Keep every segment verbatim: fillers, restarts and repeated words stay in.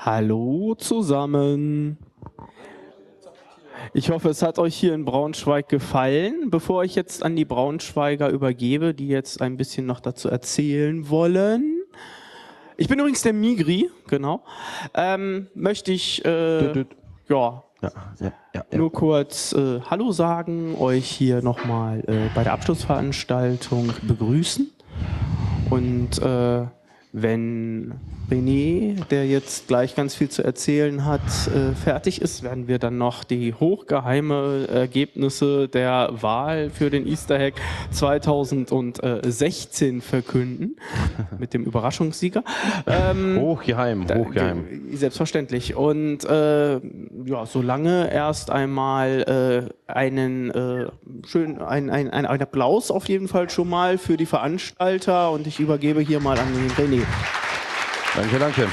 Hallo zusammen. Ich hoffe, es hat euch hier in Braunschweig gefallen. Bevor ich jetzt an die Braunschweiger übergebe, die jetzt ein bisschen noch dazu erzählen wollen. Ich bin übrigens der Migri, genau. Ähm, möchte ich äh, ja, Ja, ja, ja, ja. nur kurz äh, Hallo sagen, euch hier nochmal äh, bei der Abschlussveranstaltung begrüßen. Und äh, wenn René, der jetzt gleich ganz viel zu erzählen hat, äh, fertig ist, werden wir dann noch die hochgeheime Ergebnisse der Wahl für den Easter Hack zweitausendsechzehn verkünden, mit dem Überraschungssieger. Ähm, Hochgeheim, hochgeheim. Da, selbstverständlich. Und äh, ja, solange erst einmal äh, einen äh, schön ein, ein, ein, ein Applaus auf jeden Fall schon mal für die Veranstalter, und ich übergebe hier mal an den René. Danke, danke.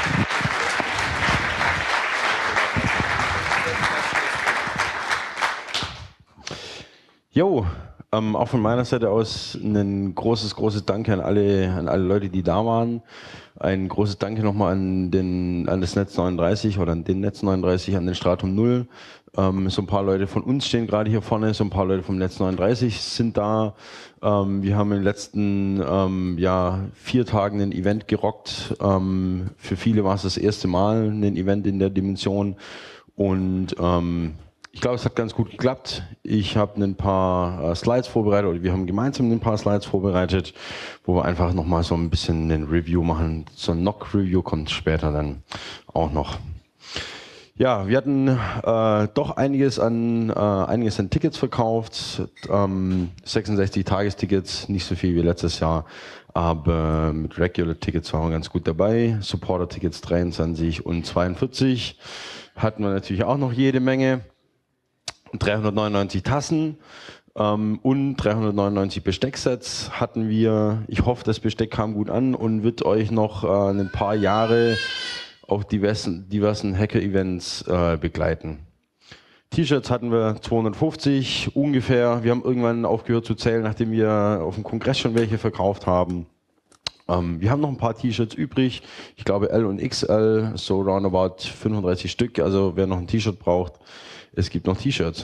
Jo, ähm, auch von meiner Seite aus ein großes, großes Danke an alle, an alle Leute, die da waren. Ein großes Danke nochmal an, den, an das Netz neununddreißig oder an den Netz neununddreißig, an den Stratum null. Ähm, so ein paar Leute von uns stehen gerade hier vorne, so ein paar Leute vom Netz neununddreißig sind da. Ähm, wir haben in den letzten ähm, ja, vier Tagen ein Event gerockt. Ähm, für viele war es das erste Mal ein Event in der Dimension. Und ähm, ich glaube, es hat ganz gut geklappt. Ich habe ein paar äh, Slides vorbereitet, oder wir haben gemeinsam ein paar Slides vorbereitet, wo wir einfach nochmal so ein bisschen ein Review machen. So ein Knock-Review kommt später dann auch noch. Ja, wir hatten äh, doch einiges an, äh, einiges an Tickets verkauft, ähm, sechsundsechzig Tagestickets, nicht so viel wie letztes Jahr, aber mit Regular Tickets waren wir ganz gut dabei. Supporter Tickets dreiundzwanzig und zweiundvierzig hatten wir natürlich auch noch jede Menge. dreihundertneunundneunzig Tassen ähm, und dreihundertneunundneunzig Bestecksets hatten wir. Ich hoffe, das Besteck kam gut an und wird euch noch äh, ein paar Jahre auf diversen, diversen Hacker-Events äh, begleiten. T-Shirts hatten wir zweihundertfünfzig ungefähr. Wir haben irgendwann aufgehört zu zählen, nachdem wir auf dem Kongress schon welche verkauft haben. Ähm, wir haben noch ein paar T-Shirts übrig. Ich glaube L und X L, so roundabout fünfunddreißig Stück. Also wer noch ein T-Shirt braucht, es gibt noch T-Shirts.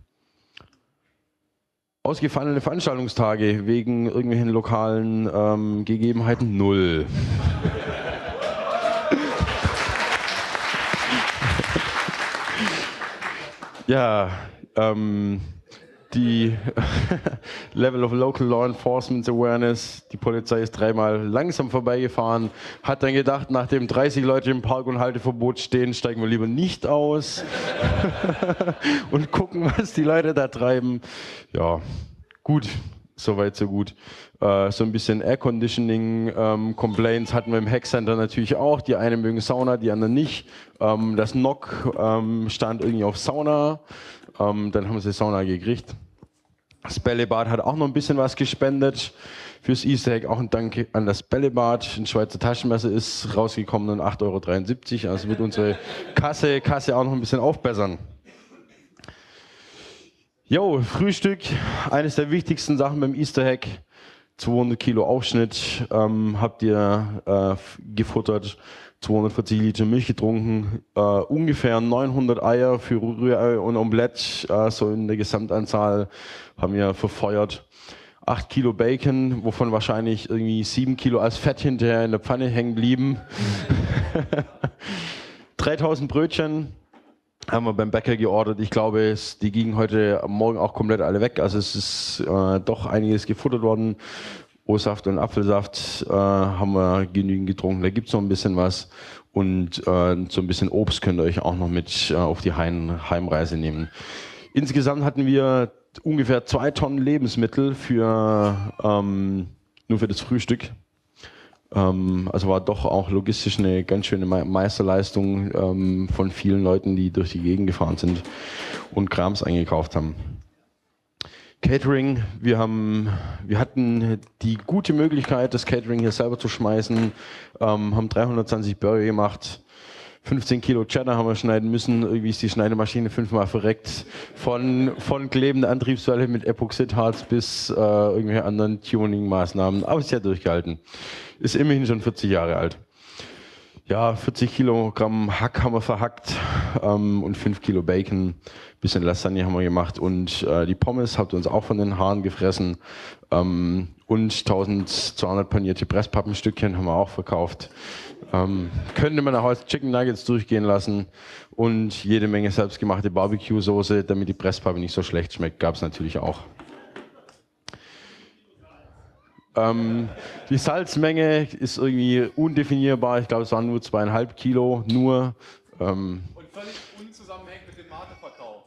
Ausgefallene Veranstaltungstage wegen irgendwelchen lokalen ähm, Gegebenheiten null. Ja, ähm, die Level of Local Law Enforcement Awareness, die Polizei ist dreimal langsam vorbeigefahren, hat dann gedacht, nachdem dreißig Leute im Park- und Halteverbot stehen, steigen wir lieber nicht aus und gucken, was die Leute da treiben. Ja, gut, soweit so gut. Äh, so ein bisschen Air Conditioning ähm, Complaints hatten wir im Hackcenter natürlich auch. Die einen mögen Sauna, die anderen nicht. Ähm, das Knock ähm, stand irgendwie auf Sauna. Ähm, dann haben sie Sauna gekriegt. Das Bällebad hat auch noch ein bisschen was gespendet fürs Easter Egg. Auch ein Dank an das Bällebad. Ein Schweizer Taschenmesser ist rausgekommen und acht Euro dreiundsiebzig. Also wird unsere Kasse, Kasse auch noch ein bisschen aufbessern. Jo, Frühstück, eines der wichtigsten Sachen beim Easter Hack. zweihundert Kilo Aufschnitt ähm, habt ihr äh, gefuttert, zweihundertvierzig Liter Milch getrunken, äh, ungefähr neunhundert Eier für Rührei und Omelette, äh, so in der Gesamtanzahl haben wir verfeuert. acht Kilo Bacon, wovon wahrscheinlich irgendwie sieben Kilo als Fett hinterher in der Pfanne hängen blieben. dreitausend Brötchen haben wir beim Bäcker geordert. Ich glaube, es, die gingen heute Morgen auch komplett alle weg. Also es ist äh, doch einiges gefuttert worden. O-Saft und Apfelsaft äh, haben wir genügend getrunken. Da gibt es noch ein bisschen was. Und äh, so ein bisschen Obst könnt ihr euch auch noch mit äh, auf die Heim Heimreise nehmen. Insgesamt hatten wir ungefähr zwei Tonnen Lebensmittel für, ähm, nur für das Frühstück. Also war doch auch logistisch eine ganz schöne Meisterleistung ähm, von vielen Leuten, die durch die Gegend gefahren sind und Krams eingekauft haben. Catering, wir haben, wir hatten die gute Möglichkeit, das Catering hier selber zu schmeißen, ähm, haben dreihundertzwanzig Burger gemacht, fünfzehn Kilo Cheddar haben wir schneiden müssen, irgendwie ist die Schneidemaschine fünfmal verreckt, von, von klebender Antriebswelle mit Epoxidharz bis äh, irgendwelche anderen Tuning-Maßnahmen, aber es ist ja durchgehalten. Ist immerhin schon vierzig Jahre alt. Ja, vierzig Kilogramm Hack haben wir verhackt ähm, und fünf Kilo Bacon, bisschen Lasagne haben wir gemacht und äh, die Pommes habt ihr uns auch von den Haaren gefressen ähm, und eintausendzweihundert panierte Presspappenstückchen haben wir auch verkauft. Ähm, könnte man auch als Chicken Nuggets durchgehen lassen und jede Menge selbstgemachte Barbecue-Soße, damit die Presspappe nicht so schlecht schmeckt, gab es natürlich auch. Ähm, die Salzmenge ist irgendwie undefinierbar. Ich glaube, es waren nur zweieinhalb Kilo. Nur. Ähm Und völlig unzusammenhängend mit dem Mate-Verkauf.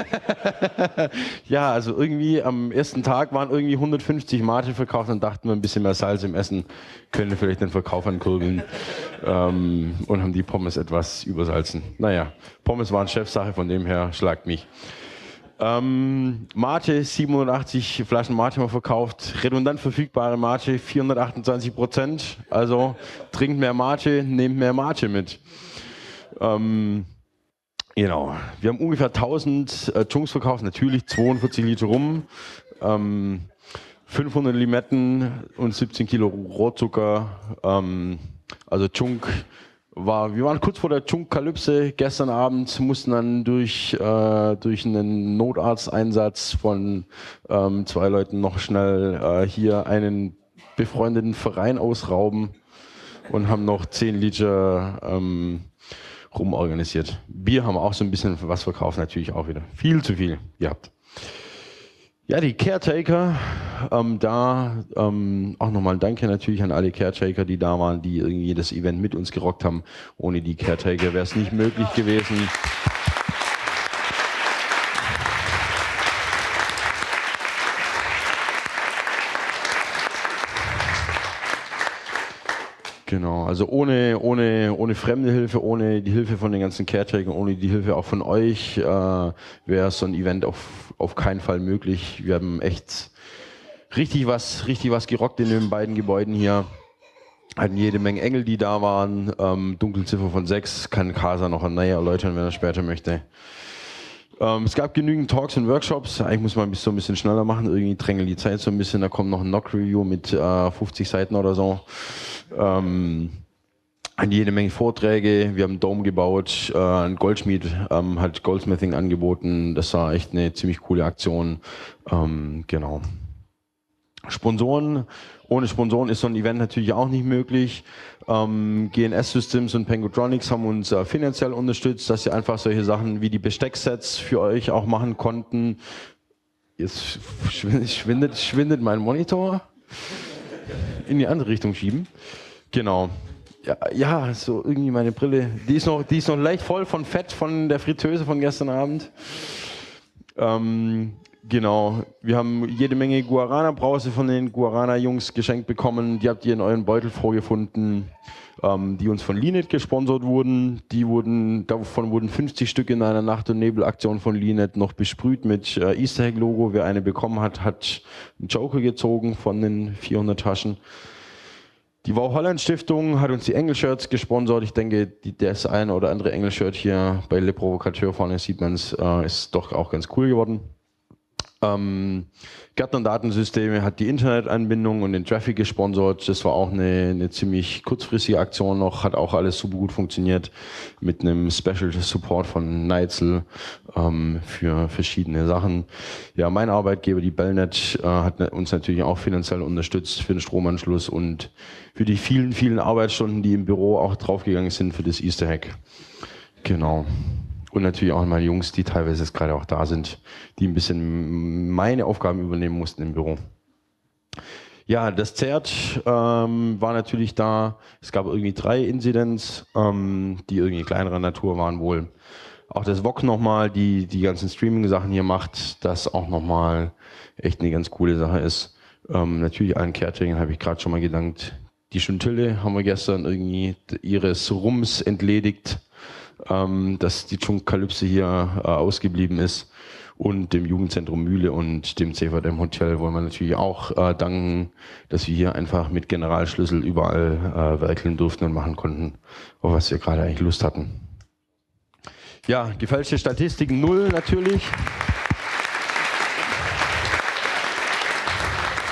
Ja, also irgendwie am ersten Tag waren irgendwie hundertfünfzig Mate verkauft. Dann dachten wir, ein bisschen mehr Salz im Essen könnte vielleicht den Verkauf ankurbeln. ähm, und haben die Pommes etwas übersalzen. Naja, Pommes waren Chefsache, von dem her schlagt mich. Ähm, Mate, siebenhundertachtzig Flaschen Mate haben wir verkauft. Redundant verfügbare Mate, vierhundertachtundzwanzig Prozent. Also trinkt mehr Mate, nehmt mehr Mate mit. Ähm, genau. Wir haben ungefähr tausend äh, Chunks verkauft. Natürlich zweiundvierzig Liter Rum, ähm, fünfhundert Limetten und siebzehn Kilo Rohrzucker. Ähm, also Chunk. War, wir waren kurz vor der Chunk-Kalypse gestern Abend, mussten dann durch, äh, durch einen Notarzteinsatz von ähm, zwei Leuten noch schnell äh, hier einen befreundeten Verein ausrauben und haben noch zehn Liter ähm, Rum organisiert. Bier haben wir auch so ein bisschen was verkauft, natürlich auch wieder. Viel zu viel gehabt. Ja, die Caretaker, ähm, da ähm, auch nochmal ein Danke natürlich an alle Caretaker, die da waren, die irgendwie das Event mit uns gerockt haben. Ohne die Caretaker wäre es nicht möglich gewesen. Genau, also ohne, ohne, ohne fremde Hilfe, ohne die Hilfe von den ganzen Caretakern, ohne die Hilfe auch von euch, äh, wäre so ein Event auf, auf keinen Fall möglich. Wir haben echt richtig was, richtig was gerockt in den beiden Gebäuden hier. Hatten jede Menge Engel, die da waren. Ähm, Dunkelziffer von sechs, kann Kasa noch näher erläutern, wenn er später möchte. Ähm, es gab genügend Talks und Workshops. Eigentlich muss man so ein bisschen schneller machen. Irgendwie drängelt die Zeit so ein bisschen. Da kommt noch ein Knock-Review mit äh, fünfzig Seiten oder so. Ähm, jede Menge Vorträge. Wir haben einen Dome gebaut. Äh, ein Goldschmied ähm, hat Goldsmithing angeboten. Das war echt eine ziemlich coole Aktion. Ähm, genau. Sponsoren. Ohne Sponsoren ist so ein Event natürlich auch nicht möglich. Ähm, G N S Systems und Pengutronics haben uns äh, finanziell unterstützt, dass sie einfach solche Sachen wie die Bestecksets für euch auch machen konnten. Jetzt schwindet, schwindet, schwindet mein Monitor. In die andere Richtung schieben. Genau. Ja, ja, so irgendwie meine Brille. Die ist noch, die ist noch leicht voll von Fett von der Fritteuse von gestern Abend. Ähm, Genau, wir haben jede Menge Guarana-Brause von den Guarana-Jungs geschenkt bekommen. Die habt ihr in euren Beutel vorgefunden, ähm, die uns von Linet gesponsert wurden. Die wurden, davon wurden fünfzig Stück in einer Nacht- und Nebel-Aktion von Linet noch besprüht mit äh, Easter Egg-Logo. Wer eine bekommen hat, hat einen Joker gezogen von den vierhundert Taschen. Die Wow Holland Stiftung hat uns die Engel-Shirts gesponsert. Ich denke, die, das eine oder andere Engel-Shirt hier bei Le Provocateur vorne sieht man es, äh, ist doch auch ganz cool geworden. Ähm, Gärtner Datensysteme hat die Internetanbindung und den Traffic gesponsert. Das war auch eine, eine ziemlich kurzfristige Aktion noch, hat auch alles super gut funktioniert mit einem Special Support von Neitzel ähm, für verschiedene Sachen. Ja, mein Arbeitgeber, die Bellnet, äh, hat uns natürlich auch finanziell unterstützt für den Stromanschluss und für die vielen, vielen Arbeitsstunden, die im Büro auch draufgegangen sind für das Easter Egg. Genau. Und natürlich auch meine Jungs, die teilweise jetzt gerade auch da sind, die ein bisschen meine Aufgaben übernehmen mussten im Büro. Ja, das Zert ähm, war natürlich da. Es gab irgendwie drei Incidents, ähm, die irgendwie kleinerer Natur waren wohl. Auch das V O G nochmal, die die ganzen Streaming-Sachen hier macht, das auch nochmal echt eine ganz coole Sache ist. Ähm, natürlich allen Cateringern habe ich gerade schon mal gedankt. Die Chuntille haben wir gestern irgendwie ihres Rums entledigt, ähm, dass die Chunk-Kalypse hier äh, ausgeblieben ist. Und dem Jugendzentrum Mühle und dem C V D M Hotel wollen wir natürlich auch äh, danken, dass wir hier einfach mit Generalschlüssel überall äh, werkeln durften und machen konnten, auf was wir gerade eigentlich Lust hatten. Ja, gefälschte Statistiken null natürlich.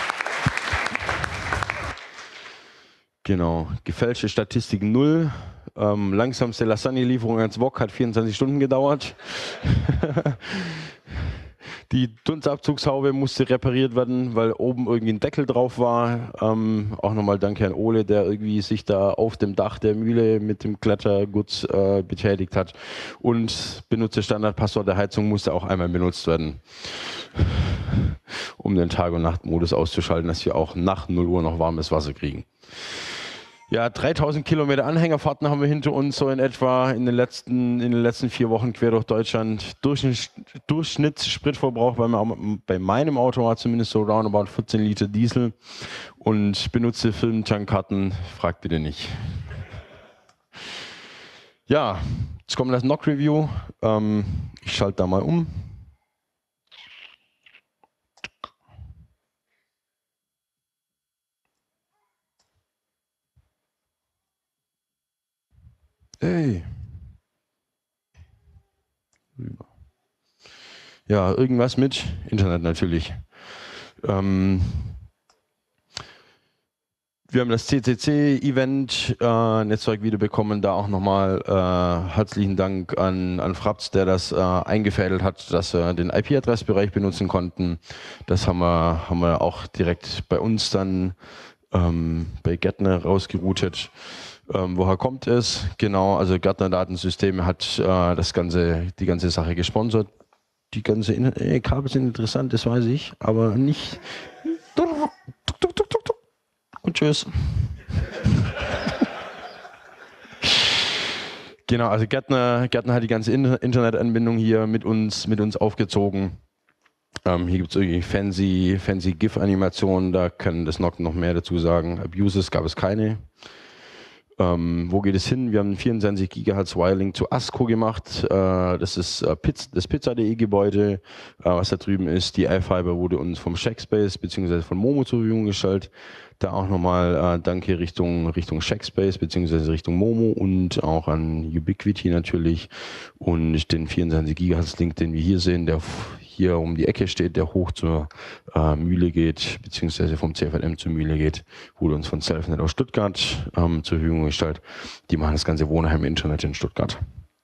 Genau, gefälschte Statistiken null. Ähm, langsamste Lasagne-Lieferung ans Wok hat vierundzwanzig Stunden gedauert. Die Dunstabzugshaube musste repariert werden, weil oben irgendwie ein Deckel drauf war. Ähm, auch nochmal danke an Ole, der irgendwie sich da auf dem Dach der Mühle mit dem Klettergut äh, betätigt hat. Und Benutzerstandardpasswort der Heizung musste auch einmal benutzt werden, um den Tag- und Nachtmodus auszuschalten, dass wir auch nach null Uhr noch warmes Wasser kriegen. Ja, dreitausend Kilometer Anhängerfahrten haben wir hinter uns, so in etwa in den letzten, in den letzten vier Wochen quer durch Deutschland. Durchschnitt, Durchschnittsspritverbrauch bei, bei meinem Auto war zumindest so roundabout vierzehn Liter Diesel und benutzte Firmentankkarten, fragt bitte nicht. Ja, jetzt kommt das N O C-Review. Ähm, ich schalte da mal um. Hey. Ja, irgendwas mit Internet natürlich. Ähm, wir haben das C C C-Event äh, Netzwerk wiederbekommen. Da auch nochmal äh, herzlichen Dank an, an Fraps, der das äh, eingefädelt hat, dass wir den I P-Adressbereich benutzen konnten. Das haben wir, haben wir auch direkt bei uns dann ähm, bei Gärtner rausgeroutet. Ähm, woher kommt es? Genau, also Gärtner Datensysteme hat äh, das ganze, die ganze Sache gesponsert. Die ganze In äh, Kabel sind interessant, das weiß ich, aber nicht. Und tschüss. Genau, also Gärtner, Gärtner hat die ganze Internetanbindung hier mit uns, mit uns aufgezogen. Ähm, hier gibt es irgendwie fancy, fancy GIF-Animationen, da kann das N O C noch mehr dazu sagen. Abuses gab es keine. Ähm, wo geht es hin? Wir haben vierundzwanzig Gigahertz Wireling zu ASCO gemacht. Äh, das ist äh, Piz das Pizza punkt de Gebäude, äh, was da drüben ist. Die iFiber wurde uns vom Shackspace bzw. von Momo zur Verfügung gestellt. Da auch nochmal äh, Danke Richtung, Richtung Shackspace bzw. Richtung Momo und auch an Ubiquiti natürlich. Und den vierundzwanzig Gigahertz Link, den wir hier sehen, der hier um die Ecke steht, der hoch zur äh, Mühle geht, beziehungsweise vom C V M zur Mühle geht, wurde uns von Selfnet aus Stuttgart ähm, zur Verfügung gestellt. Die machen das ganze Wohnheim-Internet in Stuttgart.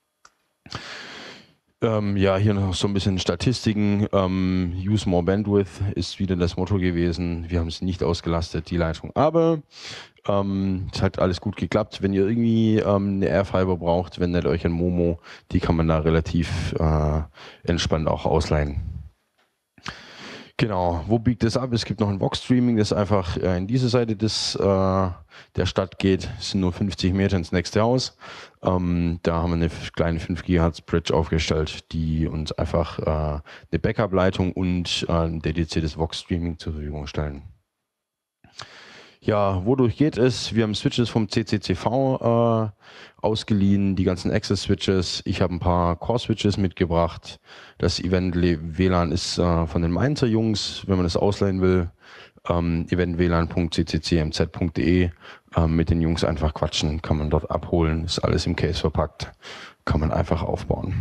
Ähm, ja, hier noch so ein bisschen Statistiken. Ähm, Use more bandwidth ist wieder das Motto gewesen. Wir haben es nicht ausgelastet, die Leitung. Aber ähm, es hat alles gut geklappt. Wenn ihr irgendwie ähm, eine Airfiber braucht, wendet euch an Momo. Die kann man da relativ äh, entspannt auch ausleihen. Genau, wo biegt es ab? Es gibt noch ein Vox-Streaming, das einfach äh, in diese Seite des, äh, der Stadt geht. Es sind nur fünfzig Meter ins nächste Haus. Ähm, da haben wir eine kleine fünf Gigahertz Bridge aufgestellt, die uns einfach äh, eine Backup-Leitung und äh, ein dediziertes Vox-Streaming zur Verfügung stellen. Ja, wodurch geht es? Wir haben Switches vom C C C V äh, ausgeliehen, die ganzen Access-Switches. Ich habe ein paar Core-Switches mitgebracht. Das Event-W L A N ist äh, von den Mainzer Jungs, wenn man das ausleihen will. Ähm, event w l a n punkt c c c m z punkt de äh, mit den Jungs einfach quatschen, kann man dort abholen. Ist alles im Case verpackt, kann man einfach aufbauen.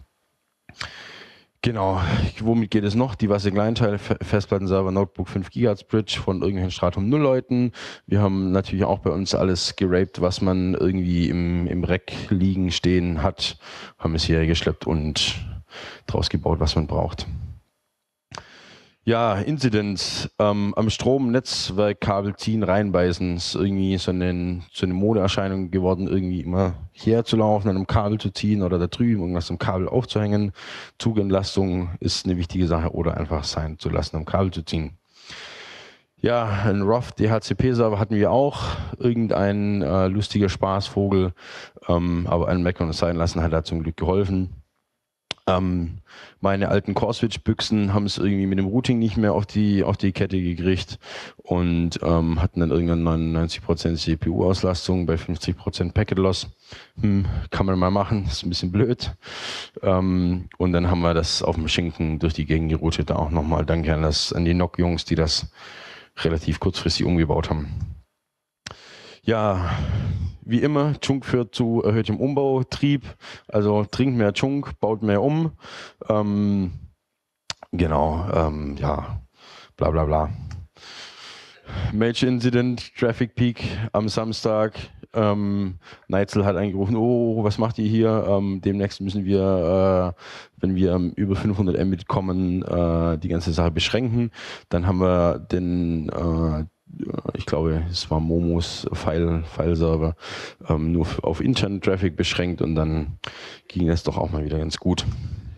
Genau, womit geht es noch? Diverse Kleinteile, Festplattenserver, Notebook fünf Gigahertz Bridge von irgendwelchen Stratum null Leuten. Wir haben natürlich auch bei uns alles geraped, was man irgendwie im, im Rack liegen, stehen hat. Haben es hierher geschleppt und draus gebaut, was man braucht. Ja, Incidents ähm, am Strom, Netzwerkkabel ziehen, reinbeißen, ist irgendwie so eine, so eine Modeerscheinung geworden, irgendwie immer herzulaufen, an einem Kabel zu ziehen oder da drüben irgendwas am Kabel aufzuhängen. Zugentlastung ist eine wichtige Sache oder einfach sein zu lassen, am Kabel zu ziehen. Ja, ein R O F D H C P-Server hatten wir auch, irgendein äh, lustiger Spaßvogel, ähm, aber ein Meckern und sein lassen hat da zum Glück geholfen. Ähm, meine alten Core-Switch-Büchsen haben es irgendwie mit dem Routing nicht mehr auf die, auf die Kette gekriegt und ähm, hatten dann irgendwann neunundneunzig Prozent C P U-Auslastung bei fünfzig Prozent Packet-Loss. Hm, kann man mal machen, ist ein bisschen blöd. Ähm, und dann haben wir das auf dem Schinken durch die Gegend geroutet. Da auch nochmal Danke an, das, an die N O C-Jungs, die das relativ kurzfristig umgebaut haben. Ja, wie immer, Chunk führt zu erhöhtem Umbautrieb, also trinkt mehr Chunk, baut mehr um. Ähm, genau, ähm, ja, bla bla bla. Major Incident, Traffic Peak am Samstag. Ähm, Neitzel hat angerufen, oh, was macht ihr hier? Ähm, demnächst müssen wir, äh, wenn wir ähm, über fünfhundert Mbit kommen, äh, die ganze Sache beschränken. Dann haben wir den, äh, ich glaube, es war Momos File, File-Server, ähm, nur auf internen Traffic beschränkt und dann ging es doch auch mal wieder ganz gut.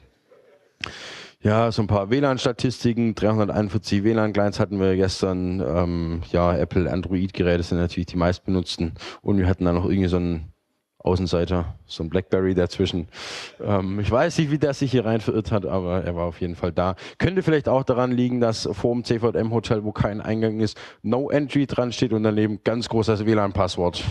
Ja, so ein paar W L A N-Statistiken. dreihunderteinundvierzig W L A N-Clients hatten wir gestern. Ähm, ja, Apple Android-Geräte sind natürlich die meistbenutzten. Und wir hatten dann noch irgendwie so einen Außenseiter, so ein BlackBerry dazwischen. Ähm, ich weiß nicht, wie der sich hier rein verirrt hat, aber er war auf jeden Fall da. Könnte vielleicht auch daran liegen, dass vor dem C V M-Hotel, wo kein Eingang ist, No Entry dran steht und daneben ganz groß das W L A N-Passwort.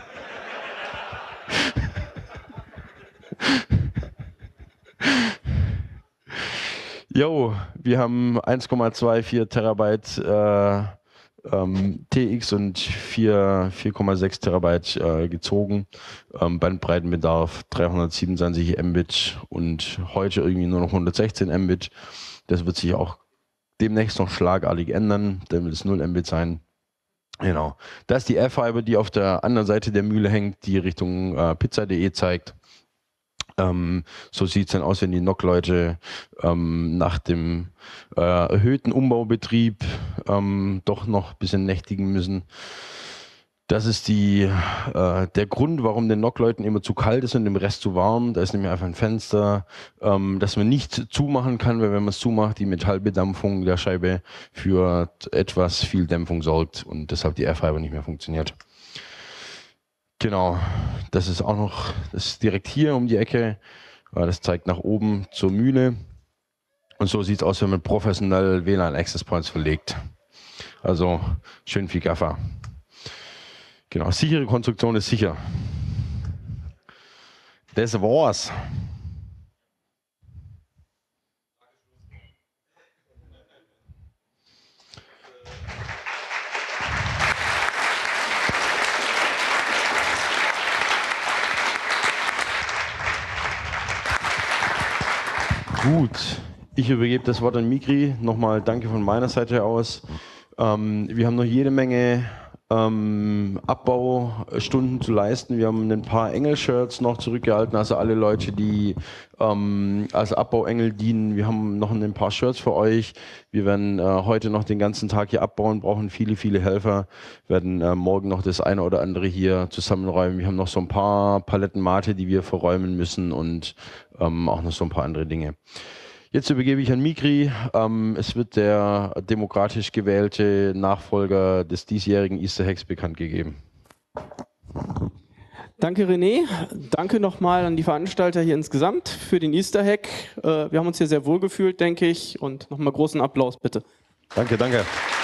Jo, wir haben eins Komma vierundzwanzig Terabyte äh, ähm, T X und vier Komma sechs Terabyte äh, gezogen. Ähm, Bandbreitenbedarf dreihundertsiebenundzwanzig Mbit und heute irgendwie nur noch hundertsechzehn Mbit. Das wird sich auch demnächst noch schlagartig ändern. Dann wird es null Mbit sein. Genau. Das ist die Airfiber, die auf der anderen Seite der Mühle hängt, die Richtung äh, pizza punkt de zeigt. Ähm, so sieht es dann aus, wenn die N O C-Leute ähm, nach dem äh, erhöhten Umbaubetrieb ähm, doch noch ein bisschen nächtigen müssen. Das ist die, äh, der Grund, warum den N O C-Leuten immer zu kalt ist und dem Rest zu warm. Da ist nämlich einfach ein Fenster, ähm, das man nicht zumachen kann, weil wenn man es zumacht, die Metallbedampfung der Scheibe für etwas viel Dämpfung sorgt und deshalb die Airfiber nicht mehr funktioniert. Genau, das ist auch noch, das ist direkt hier um die Ecke. Das zeigt nach oben zur Mühle. Und so sieht es aus, wenn man professionell W L A N Access Points verlegt. Also schön viel Gaffer. Genau, sichere Konstruktion ist sicher. Das war's. Gut, ich übergebe das Wort an Mikri. Nochmal danke von meiner Seite aus. Ähm, wir haben noch jede Menge ähm, Abbaustunden zu leisten. Wir haben ein paar Engel-Shirts noch zurückgehalten, also alle Leute, die ähm, als Abbauengel dienen. Wir haben noch ein paar Shirts für euch. Wir werden äh, heute noch den ganzen Tag hier abbauen, brauchen viele, viele Helfer. Wir werden äh, morgen noch das eine oder andere hier zusammenräumen. Wir haben noch so ein paar Paletten Mate, die wir verräumen müssen und ähm, auch noch so ein paar andere Dinge. Jetzt übergebe ich an Mikri. Ähm, es wird der demokratisch gewählte Nachfolger des diesjährigen Easter Hacks bekannt gegeben. Danke René, danke nochmal an die Veranstalter hier insgesamt für den Easter Hack. Äh, wir haben uns hier sehr wohl gefühlt, denke ich, und nochmal großen Applaus bitte. Danke, danke.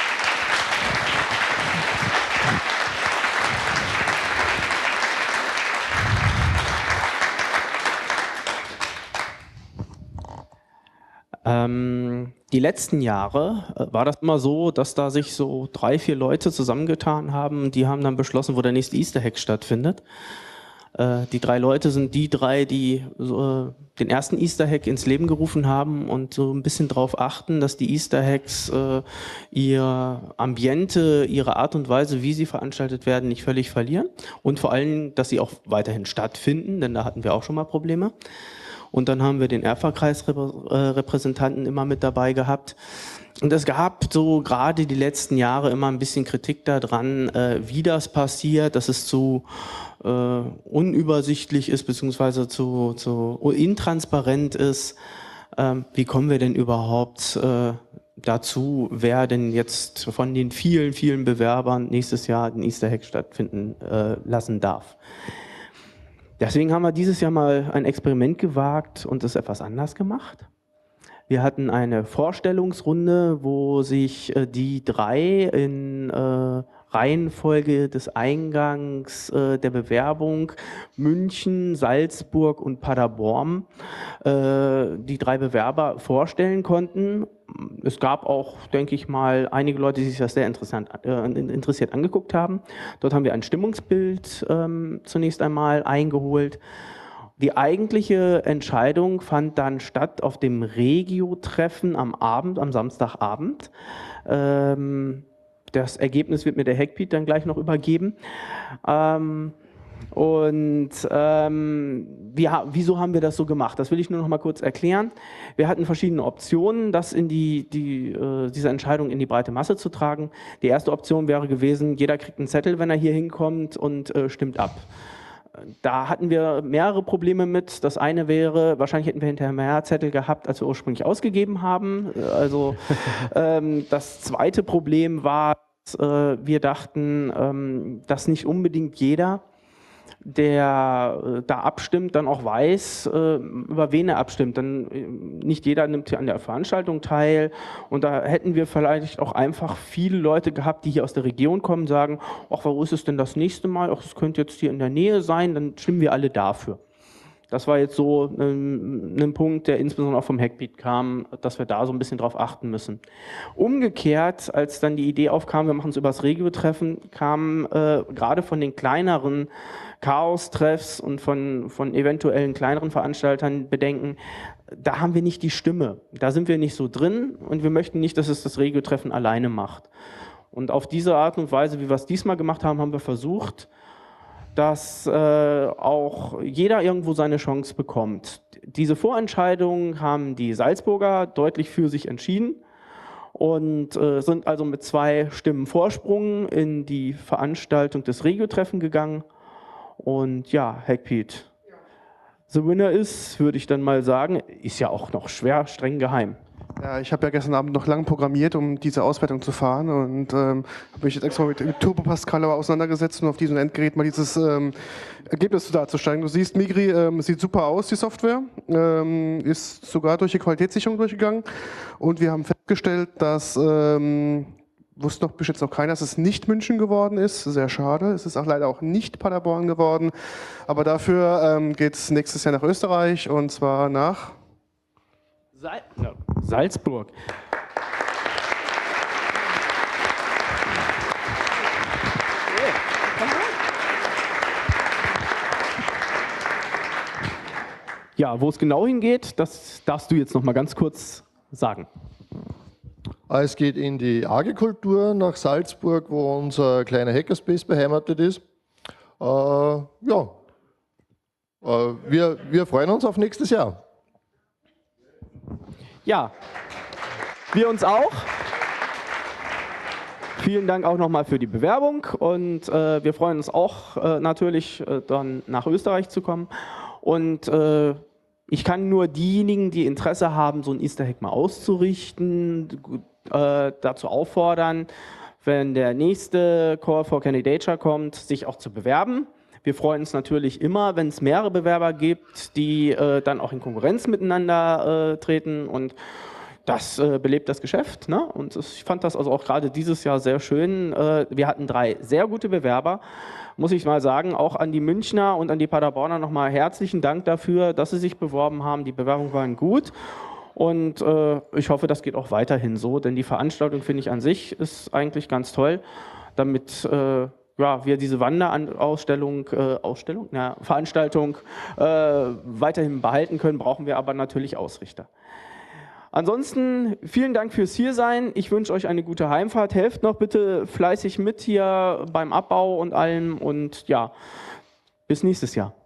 Ähm, die letzten Jahre äh, war das immer so, dass da sich so drei, vier Leute zusammengetan haben, die haben dann beschlossen, wo der nächste Easter Hack stattfindet. Äh, die drei Leute sind die drei, die so, äh, den ersten Easter Hack ins Leben gerufen haben und so ein bisschen darauf achten, dass die Easter Hacks äh, ihr Ambiente, ihre Art und Weise, wie sie veranstaltet werden, nicht völlig verlieren und vor allem, dass sie auch weiterhin stattfinden, denn da hatten wir auch schon mal Probleme. Und dann haben wir den Erfa-Kreis-Repräsentanten immer mit dabei gehabt. Und es gab so gerade die letzten Jahre immer ein bisschen Kritik daran, äh, wie das passiert, dass es zu äh, unübersichtlich ist, beziehungsweise zu, zu intransparent ist. Ähm, wie kommen wir denn überhaupt äh, dazu, wer denn jetzt von den vielen, vielen Bewerbern nächstes Jahr den Easter Hack stattfinden äh, lassen darf? Deswegen haben wir dieses Jahr mal ein Experiment gewagt und es etwas anders gemacht. Wir hatten eine Vorstellungsrunde, wo sich äh, die drei in äh, Reihenfolge des Eingangs äh, der Bewerbung München, Salzburg und Paderborn äh, die drei Bewerber vorstellen konnten. Es gab auch, denke ich mal, einige Leute, die sich das sehr interessant, äh, interessiert angeguckt haben. Dort haben wir ein Stimmungsbild ähm, zunächst einmal eingeholt. Die eigentliche Entscheidung fand dann statt auf dem Regio-Treffen am Abend, am Samstagabend. Ähm, das Ergebnis wird mir der Hackpete dann gleich noch übergeben. Ähm, Und ähm, wir, wieso haben wir das so gemacht? Das will ich nur noch mal kurz erklären. Wir hatten verschiedene Optionen, das in die, die, äh, diese Entscheidung in die breite Masse zu tragen. Die erste Option wäre gewesen, jeder kriegt einen Zettel, wenn er hier hinkommt und äh, stimmt ab. Da hatten wir mehrere Probleme mit. Das eine wäre, wahrscheinlich hätten wir hinterher mehr Zettel gehabt, als wir ursprünglich ausgegeben haben. Also ähm, das zweite Problem war, dass, äh, wir dachten, ähm, dass nicht unbedingt jeder, der äh, da abstimmt, dann auch weiß, äh, über wen er abstimmt. Dann äh, nicht jeder nimmt hier an der Veranstaltung teil und da hätten wir vielleicht auch einfach viele Leute gehabt, die hier aus der Region kommen und sagen, ach, wo ist es denn das nächste Mal? Ach, es könnte jetzt hier in der Nähe sein, dann stimmen wir alle dafür. Das war jetzt so ein, ein Punkt, der insbesondere auch vom Hackbeat kam, dass wir da so ein bisschen drauf achten müssen. Umgekehrt, als dann die Idee aufkam, wir machen es über das Regio-Treffen, kam äh, gerade von den kleineren Chaos-Treffs und von, von eventuellen kleineren Veranstaltern Bedenken, da haben wir nicht die Stimme, da sind wir nicht so drin und wir möchten nicht, dass es das Regio-Treffen alleine macht. Und auf diese Art und Weise, wie wir es diesmal gemacht haben, haben wir versucht, dass äh, auch jeder irgendwo seine Chance bekommt. Diese Vorentscheidungen haben die Salzburger deutlich für sich entschieden und äh, sind also mit zwei Stimmen Vorsprung in die Veranstaltung des Regio-Treffen gegangen. Und ja, Hackbeat, the winner ist, würde ich dann mal sagen, ist ja auch noch schwer streng geheim. Ja, ich habe ja gestern Abend noch lang programmiert, um diese Auswertung zu fahren und ähm, habe mich jetzt extra mit, mit Turbo Pascal auseinandergesetzt, um auf diesem Endgerät mal dieses ähm, Ergebnis darzustellen. Du siehst, Migri ähm, sieht super aus, die Software, ähm, ist sogar durch die Qualitätssicherung durchgegangen und wir haben festgestellt, dass, ähm, wusste noch bis jetzt noch keiner, dass es nicht München geworden ist, sehr schade, es ist auch leider auch nicht Paderborn geworden, aber dafür ähm, geht es nächstes Jahr nach Österreich und zwar nach Sal ja. Salzburg. Ja, wo es genau hingeht, das darfst du jetzt noch mal ganz kurz sagen. Es geht in die Agrikultur nach Salzburg, wo unser kleiner Hackerspace beheimatet ist. Äh, ja, äh, wir, wir freuen uns auf nächstes Jahr. Ja, wir uns auch. Vielen Dank auch nochmal für die Bewerbung und äh, wir freuen uns auch äh, natürlich äh, dann nach Österreich zu kommen und äh, ich kann nur diejenigen, die Interesse haben, so ein Easter Hack mal auszurichten, äh, dazu auffordern, wenn der nächste Call for Candidature kommt, sich auch zu bewerben. Wir freuen uns natürlich immer, wenn es mehrere Bewerber gibt, die äh, dann auch in Konkurrenz miteinander äh, treten und das äh, belebt das Geschäft. Ne? Und ich fand das also auch gerade dieses Jahr sehr schön. Äh, wir hatten drei sehr gute Bewerber, muss ich mal sagen. Auch an die Münchner und an die Paderborner nochmal herzlichen Dank dafür, dass sie sich beworben haben. Die Bewerbungen waren gut und äh, ich hoffe, das geht auch weiterhin so, denn die Veranstaltung, finde ich, an sich ist eigentlich ganz toll, damit äh, ja, wir diese Wanderausstellung, äh, Ausstellung, ja, Veranstaltung äh, weiterhin behalten können, brauchen wir aber natürlich Ausrichter. Ansonsten vielen Dank fürs Hiersein. Ich wünsche euch eine gute Heimfahrt. Helft noch bitte fleißig mit hier beim Abbau und allem und ja, bis nächstes Jahr.